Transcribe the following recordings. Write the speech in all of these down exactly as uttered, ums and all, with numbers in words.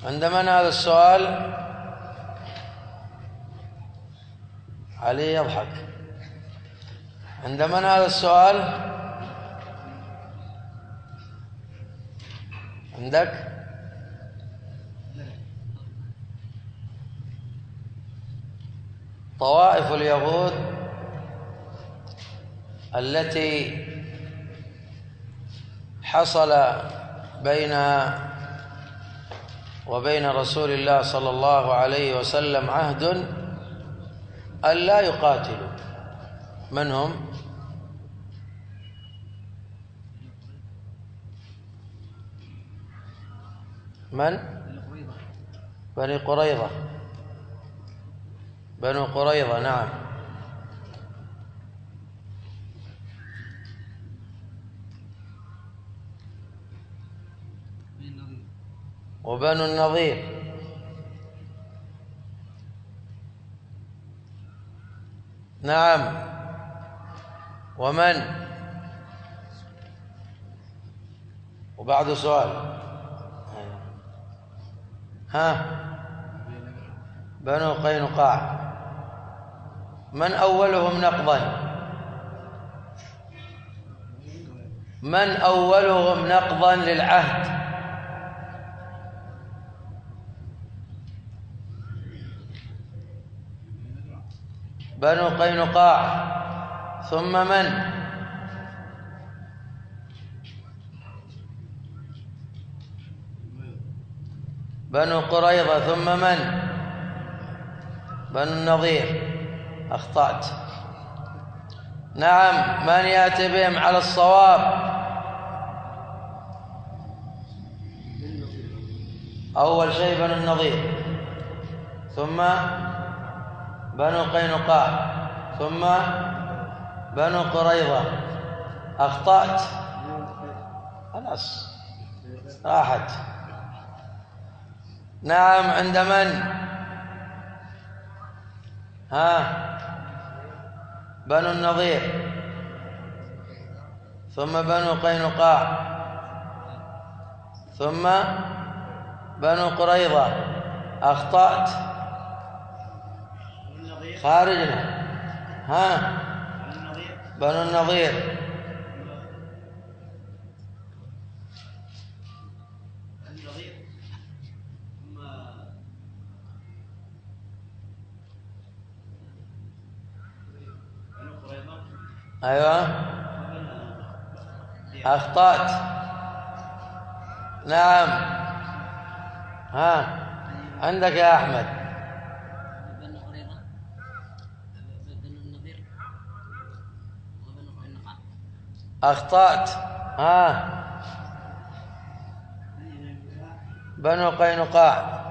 عند من هذا السؤال؟ علي يضحك. عند من هذا السؤال؟ عندك؟ طوائف اليهود التي حصل بينها وبين رسول الله صلى الله عليه وسلم عهد أن لا يقاتلوا، من هم؟ من؟ بني قريظة. بنو قريظة، نعم. وبنو النضير، نعم. ومن؟ وبعد سؤال. ها؟ بنو قينقاع. من أولهم نقضا؟ من أولهم نقضا للعهد؟ بنو قينقاع. ثم من؟ بنو قريظة. ثم من؟ بنو النضير. أخطأت. نعم. من يأتي بهم على الصواب؟ أول شيء بنو النضير، ثم بنو قينقاع، ثم بنو قريظة. أخطأت. خلاص راحت. نعم. عند من؟ ها؟ بنو النضير، ثم بنو قينقاع، ثم بنو قريظة. أخطأت. خارجنا. ها؟ بنو النضير. أيوة. أخطأت. نعم. ها؟ عندك يا أحمد. بنو قريظة، بنو النضير، وبنو قينقاع. أخطأت. ها؟ بنو قينقاع.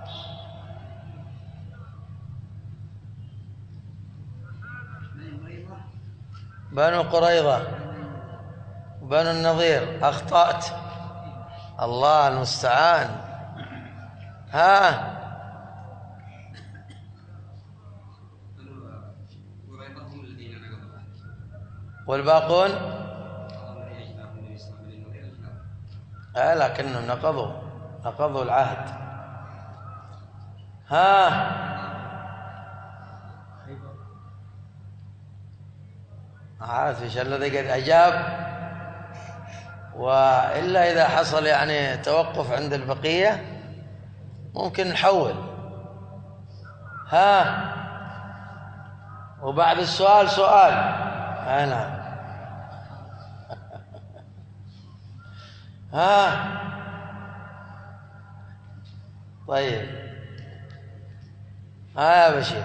بنو قريظة، بنو النضير. أخطأت. الله المستعان. ها؟ والباقون؟ آه لكنهم نقضوا نقضوا العهد. ها؟ عارف ايش الذي قد أجاب؟ وإلا إذا حصل يعني توقف عند البقية ممكن نحول. ها؟ وبعد السؤال سؤال. ها؟ نعم. ها؟ طيب. ها يا بشير.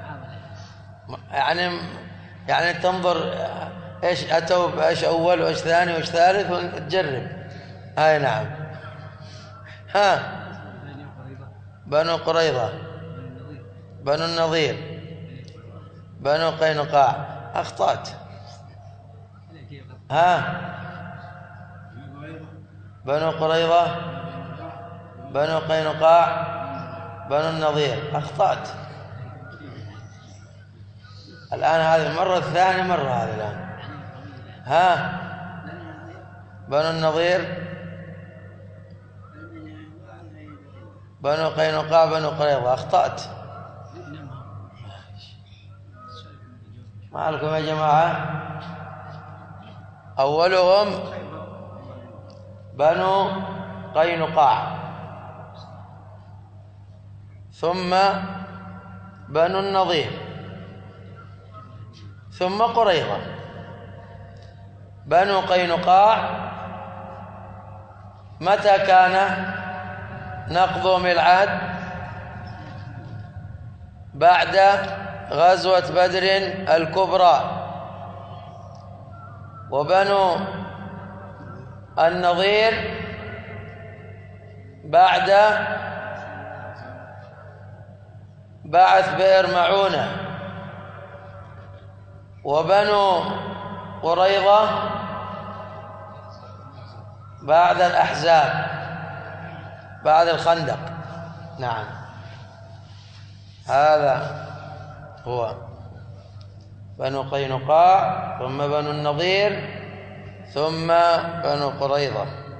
يعني يعني تنظر ايش اتوا بايش اول وايش ثاني وايش ثالث وتجرب. هاي نعم. ها؟ بنو قريظة، بنو النضير، بنو قينقاع. أخطأت. ها؟ بنو قريظة، بنو قينقاع، بنو النضير. أخطأت. الآن هذه المرة الثانية مرة هذه الآن. ها؟ بنو النضير، بنو قينقاع بنو قريظة. أخطأت. ما لكم يا جماعة؟ أولهم بنو قينقاع، ثم بنو النضير، ثم قريظة. بنو قينقاع متى كان نقضهم العهد؟ بعد غزوة بدر الكبرى. وبنو النضير بعد بعث بئر معونة. وبنو قريظة بعد الأحزاب، بعد الخندق. نعم، هذا هو بنو قينقاع، ثم بنو النضير، ثم بنو قريظة.